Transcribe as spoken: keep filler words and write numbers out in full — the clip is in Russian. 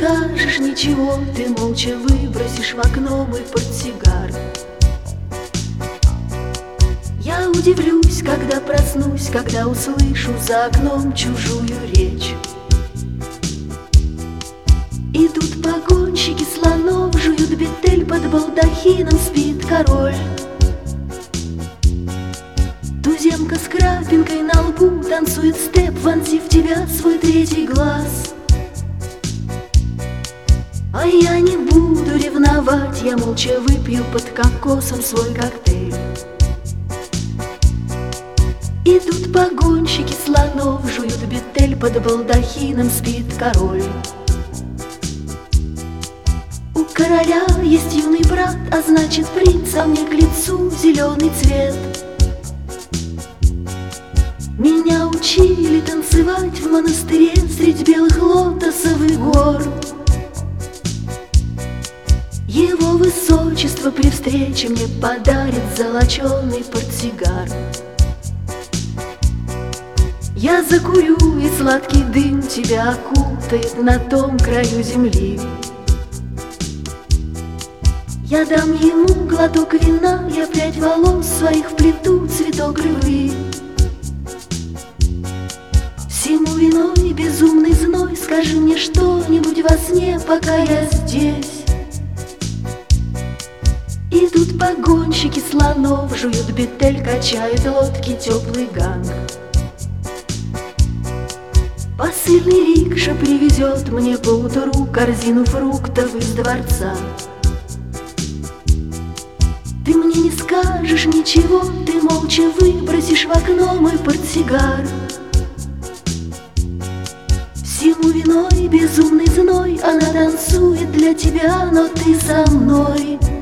скажешь ничего, ты молча выбросишь в окно мой портсигар. Я удивлюсь, когда проснусь, когда услышу за окном чужую речь. Идут погонщики слонов, жуют бетель, под балдахином спит король. Туземка с крапинкой на лбу танцует степ, вонзив в тебя свой третий глаз. А я не буду ревновать, я молча выпью под кокосом свой коктейль. Идут погонщики слонов, жуют бетель, под балдахином спит король. У короля есть юный брат, а значит принц, а мне к лицу зеленый цвет. Меня учили танцевать в монастыре средь белых лотосовых гор. Его высочество при встрече мне подарит золоченый портсигар. Я закурю, и сладкий дым тебя окутает на том краю земли. Я дам ему глоток вина, я прядь волос своих вплету цветок любви. Всему виной безумный зной, скажи мне что-нибудь во сне, пока я здесь. Идут погонщики слонов, жуют бетель, качает лодки теплый ганг. Посыльный рикша привезет мне поутру корзину фруктов из дворца. Ты мне не скажешь ничего, ты молча выбросишь в окно мой портсигар. Всему виной безумный зной, она танцует для тебя, но ты со мной.